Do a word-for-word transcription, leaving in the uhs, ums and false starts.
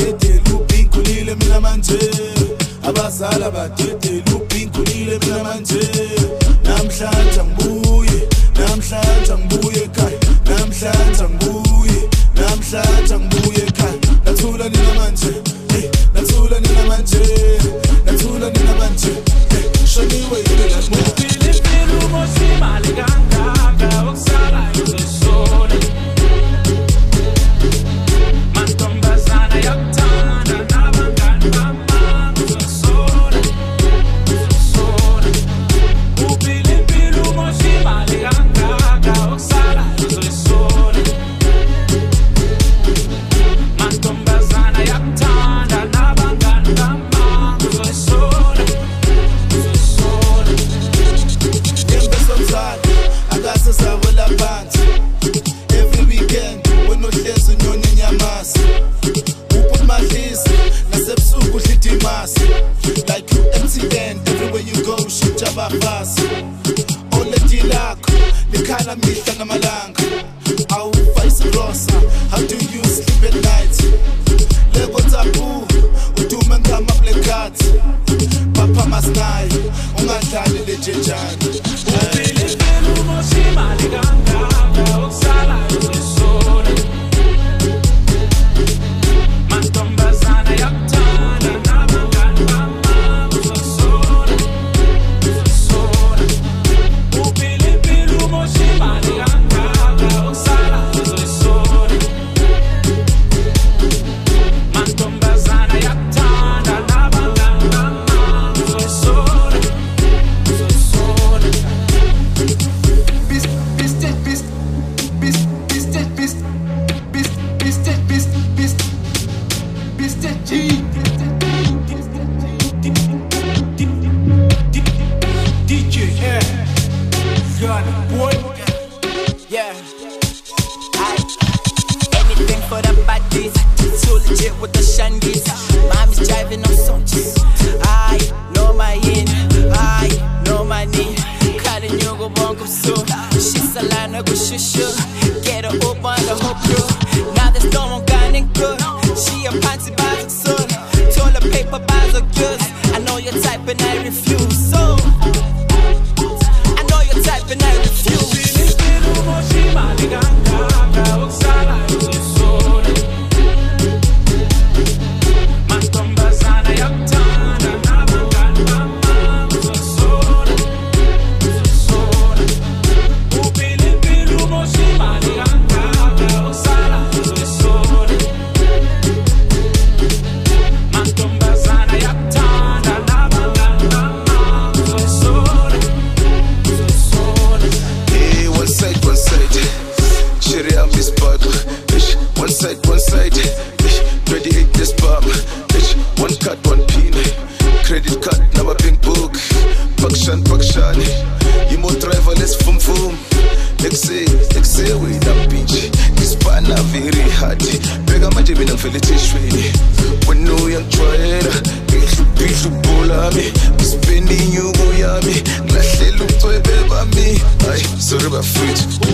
badede lupinkulile mina manje abazala badede lupinkulile mina manje namhlanje ngibuye namhlanje ngibuye ekhaya namhlanje ngibuye namhlanje ngibuye ekhaya nathula nina manje hey nathula nina manje nathula nina manje hey shoniwe yini lapho Philippine umosimali kangaka okusala izesole mantombazana yakuthanda nabangani bami uzesole uzesole uphilimpilo umosimali kangaka okusala izesole mantombazana yakuthanda nabangani bami uzesole uzesole yembesomzali akasesawela phansi every weekend wenohlezi unyonye nyamasi uput madlisi nasebusuku udlida imasi like you M T N everywhere you go shintsha abafasi oledi lakho likhala mihla namalanga awufayisi rosa how do you sleep at night leko tabu udume ngama black cat papa masnayi ungadlali lejenjani Philippine umosimali kangaka okusala izesole mantombazana yakuthanda nabangani bami uzesole uzesole uphilimpilo umosimali kangaka okusala izesole mantombazana yakuthanda nabangani bami uzesole uzesole Yeah, I anything for the baddies. So legit with the shandies. Mommy's driving on Sanchez. I know my in, I know my knee. Calling you go bonk so. She's a line of shushu. Get her up on the whole crew. Now there's no one gunning good. She a panty bag so. Toilet paper bags are good. I know your type and I refuse. So I know your type and I refuse. Umosimali kangaka okusala izesole mantombazana yakuthanda nabangani bami uzesole uzesole uphilimpilo umosimali kangaka okusala izesole mantombazana yakuthanda nabangani bami uzesole uzesole Hey, one side, one side. Cherry on this bottle. One side, one side. Ready hit this bomb. One cut, one pin. Credit card, now a pink book. Pakshan, pakshan. You more driverless, fum fum. Exe, exe, we that bitch. This partner very hard. Bega manje mina ngifele shweni. When no young tryera. Ihlu ihlu bola mi. Spending you go yami. Nglahlelo ucwebe bami. Ay, sorry about fruit.